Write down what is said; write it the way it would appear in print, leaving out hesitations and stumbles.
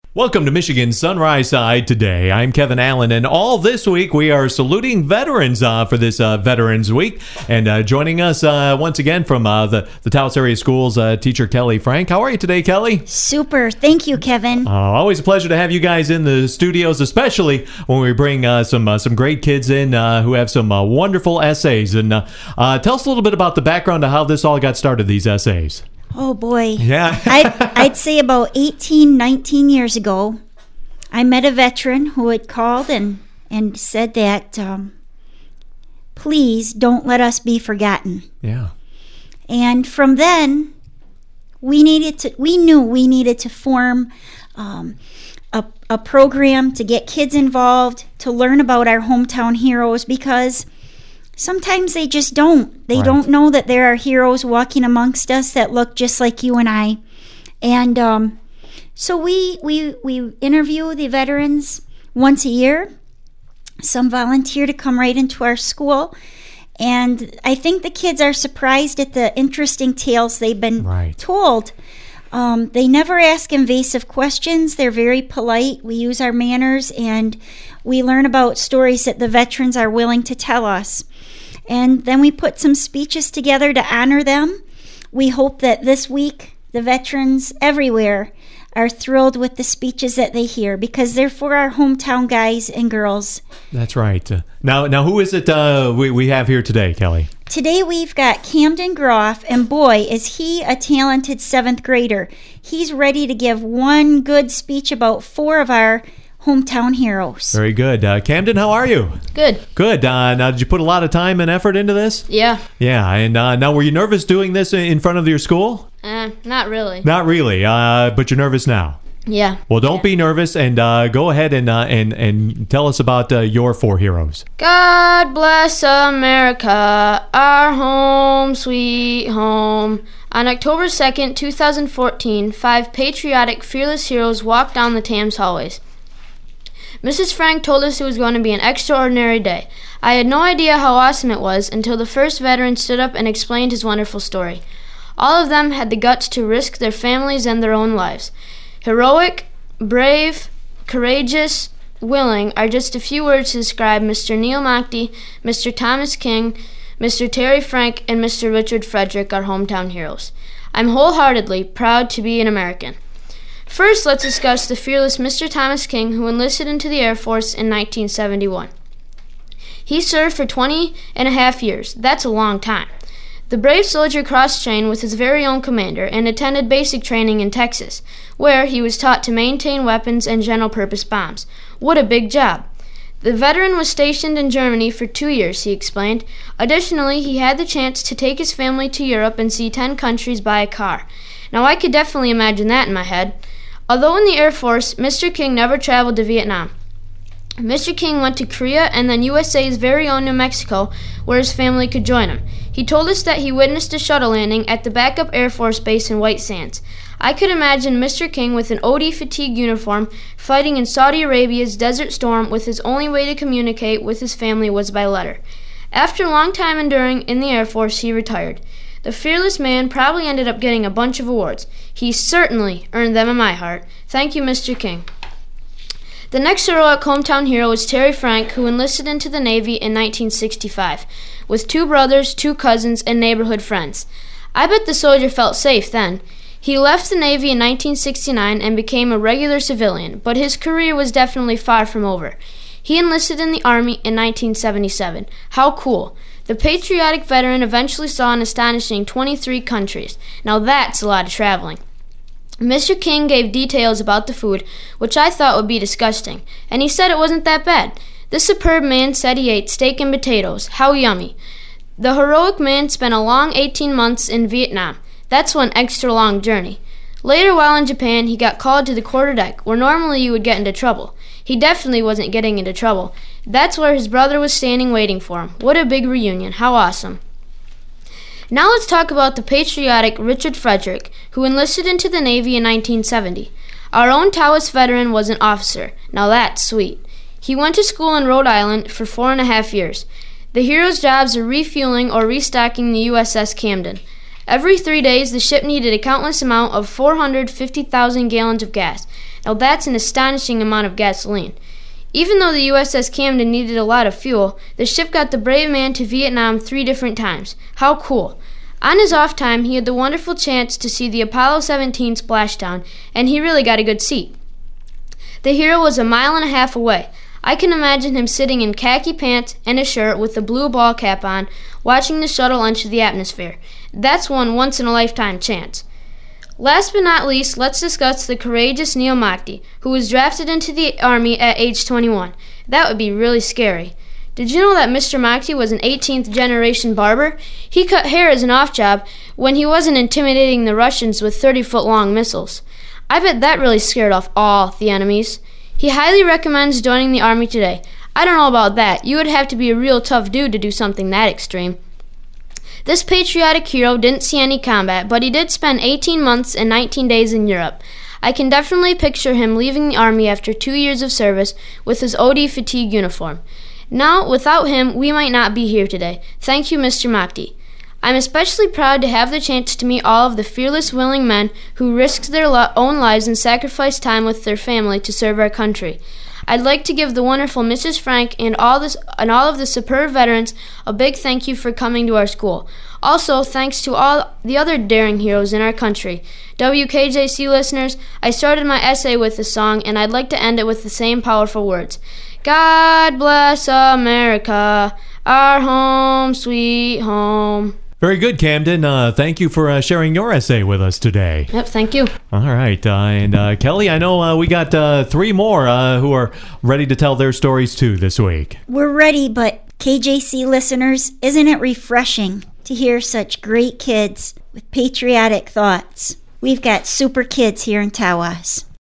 Welcome to Michigan Sunrise Side today. I'm Kevin Allen, and all this week we are saluting veterans for this Veterans Week. And joining us once again from the Taos Area Schools, teacher Kelly Frank. How are you today, Kelly? Super. Thank you, Kevin. Always a pleasure to have you guys in the studios, especially when we bring some great kids in who have some wonderful essays. And tell us a little bit about the background of how this all got started, these essays. Oh, boy. Yeah. I'd say about 18, 19 years ago, I met a veteran who had called and said that, please don't let us be forgotten. Yeah. And from then, we knew we needed to form a program to get kids involved, to learn about our hometown heroes, because sometimes they just don't. They don't know that there are heroes walking amongst us that look just like you and I. And so we interview the veterans once a year. Some volunteer to come right into our school. And I think the kids are surprised at the interesting tales they've been told. They never ask invasive questions. They're very polite. We use our manners, and we learn about stories that the veterans are willing to tell us. And then we put some speeches together to honor them. We hope that this week the veterans everywhere are thrilled with the speeches that they hear, because they're for our hometown guys and girls. That's right. Now, who is it we have here today, Kelly? Today we've got Camden Groff, and boy, is he a talented 7th grader. He's ready to give one good speech about 4 of our hometown heroes. Very good. Camden, how are you? Good. Good. Now, did you put a lot of time and effort into this? Yeah. Yeah. And now, were you nervous doing this in front of your school? Not really. Not really. But you're nervous now. Yeah. Well, don't be nervous, and go ahead and tell us about your 4 heroes. God bless America, our home, sweet home. On October 2nd, 2014, 5 patriotic, fearless heroes walked down the Thames hallways. Mrs. Frank told us it was going to be an extraordinary day. I had no idea how awesome it was until the first veteran stood up and explained his wonderful story. All of them had the guts to risk their families and their own lives. Heroic, brave, courageous, willing are just a few words to describe Mr. Neil Mockty, Mr. Thomas King, Mr. Terry Frank, and Mr. Richard Frederick, our hometown heroes. I'm wholeheartedly proud to be an American. First, let's discuss the fearless Mr. Thomas King, who enlisted into the Air Force in 1971. He served for 20 and a half years. That's a long time. The brave soldier cross-trained with his very own commander and attended basic training in Texas, where he was taught to maintain weapons and general-purpose bombs. What a big job. The veteran was stationed in Germany for 2 years, he explained. Additionally, he had the chance to take his family to Europe and see 10 countries by a car. Now, I could definitely imagine that in my head. Although in the Air Force, Mr. King never traveled to Vietnam. Mr. King went to Korea and then USA's very own New Mexico, where his family could join him. He told us that he witnessed a shuttle landing at the backup Air Force base in White Sands. I could imagine Mr. King with an OD fatigue uniform fighting in Saudi Arabia's Desert Storm, with his only way to communicate with his family was by letter. After a long time enduring in the Air Force, he retired. The fearless man probably ended up getting a bunch of awards. He certainly earned them in my heart. Thank you, Mr. King. The next heroic hometown hero is Terry Frank, who enlisted into the Navy in 1965, with 2 brothers, 2 cousins, and neighborhood friends. I bet the soldier felt safe then. He left the Navy in 1969 and became a regular civilian, but his career was definitely far from over. He enlisted in the Army in 1977. How cool. The patriotic veteran eventually saw an astonishing 23 countries. Now that's a lot of traveling. Mr. King gave details about the food, which I thought would be disgusting, and he said it wasn't that bad. This superb man said he ate steak and potatoes. How yummy. The heroic man spent a long 18 months in Vietnam. That's one extra long journey. Later, while in Japan, he got called to the quarterdeck, where normally you would get into trouble. He definitely wasn't getting into trouble. That's where his brother was standing waiting for him. What a big reunion. How awesome. Now let's talk about the patriotic Richard Frederick, who enlisted into the Navy in 1970. Our own Taos veteran was an officer. Now that's sweet. He went to school in Rhode Island for 4.5 years. The hero's jobs are refueling or restocking the USS Camden. Every 3 days, the ship needed a countless amount of 450,000 gallons of gas. Now that's an astonishing amount of gasoline. Even though the USS Camden needed a lot of fuel, the ship got the brave man to Vietnam 3 different times. How cool. On his off time, he had the wonderful chance to see the Apollo 17 splashdown, and he really got a good seat. The hero was 1.5 miles away. I can imagine him sitting in khaki pants and a shirt with a blue ball cap on, watching the shuttle enter the atmosphere. That's one once-in-a-lifetime chance. Last but not least, let's discuss the courageous Neil Mockty, who was drafted into the Army at age 21. That would be really scary. Did you know that Mr. Mockty was an 18th-generation barber? He cut hair as an off-job when he wasn't intimidating the Russians with 30-foot-long missiles. I bet that really scared off all the enemies. He highly recommends joining the Army today. I don't know about that. You would have to be a real tough dude to do something that extreme. This patriotic hero didn't see any combat, but he did spend 18 months and 19 days in Europe. I can definitely picture him leaving the Army after 2 years of service with his OD fatigue uniform. Now, without him, we might not be here today. Thank you, Mr. Mockty. I'm especially proud to have the chance to meet all of the fearless, willing men who risked their own lives and sacrificed time with their family to serve our country. I'd like to give the wonderful Mrs. Frank and all of the superb veterans a big thank you for coming to our school. Also, thanks to all the other daring heroes in our country. WKJC listeners, I started my essay with a song, and I'd like to end it with the same powerful words. God bless America, our home, sweet home. Very good, Camden. Thank you for sharing your essay with us today. Yep, thank you. All right. And Kelly, I know we got 3 more who are ready to tell their stories too this week. We're ready, but KJC listeners, isn't it refreshing to hear such great kids with patriotic thoughts? We've got super kids here in Tawas.